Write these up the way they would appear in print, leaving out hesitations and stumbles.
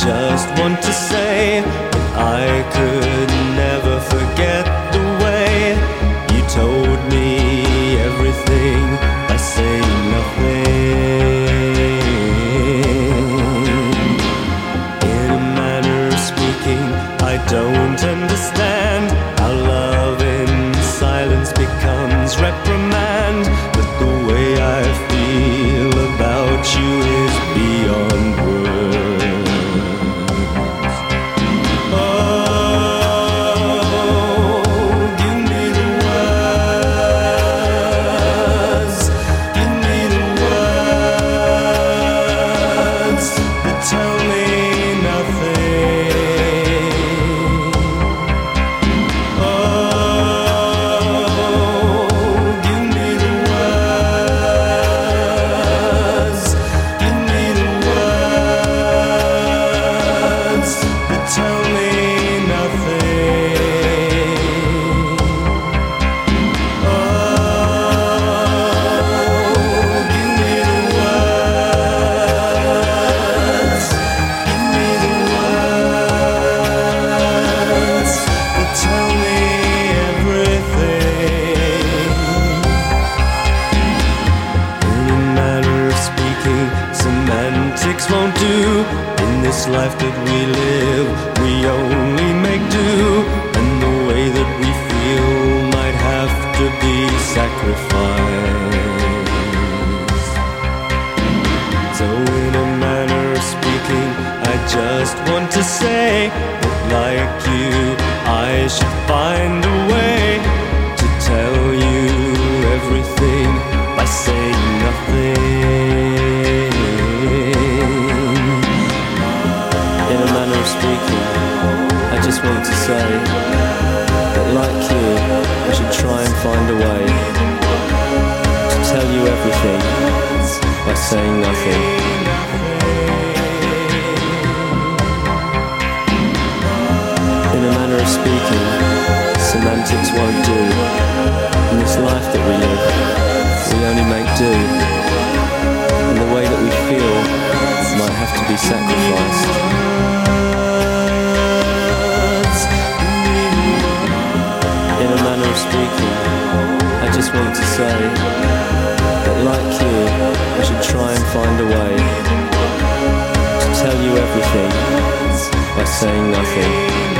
just want to say that I could never forget the way you told me everything by saying nothing. In a manner of speaking, I don't understand how love in silence becomes reprimand, but the way I feel about you is beyond words. Oh, give me the words, give me the words that tell me nothing. Oh, give me the words, give me the words that tell me nothing. Oh, give me the words, give me the words that tell me everything. In a manner of speaking, semantics won't do. In this life that we live, we only make do, and the way that we feel might have to be sacrificed. So in a manner of speaking, I just want to say that like you, I should find a way to tell you everything by saying nothing. In a manner of speaking, I just want to say that like you, I should try and find a way to tell you everything by saying nothing. In a manner of speaking, semantics won't do. In this life that we live, we only make do, and the way that we feel might have to be sacrificed. In a manner of speaking, I just want to say that like you, I should try and find a way to tell you everything by saying nothing.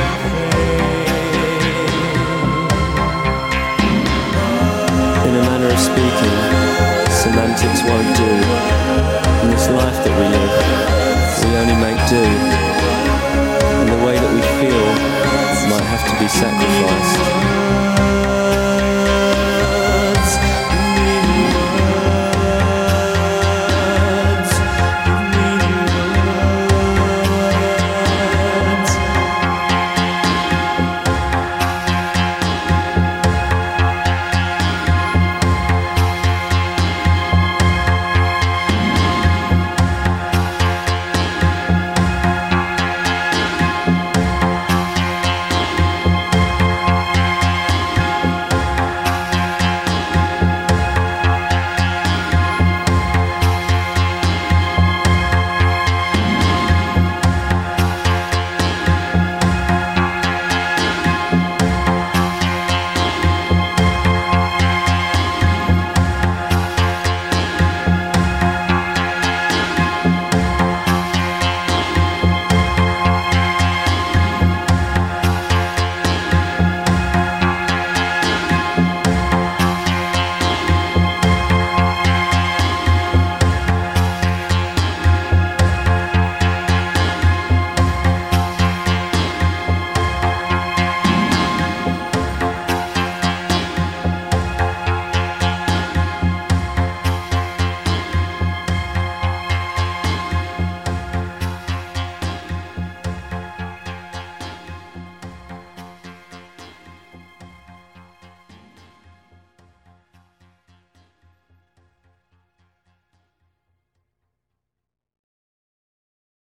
In a manner of speaking, semantics won't do. In this life that we live, we only make do, and the way that we feel might have to be sacrificed.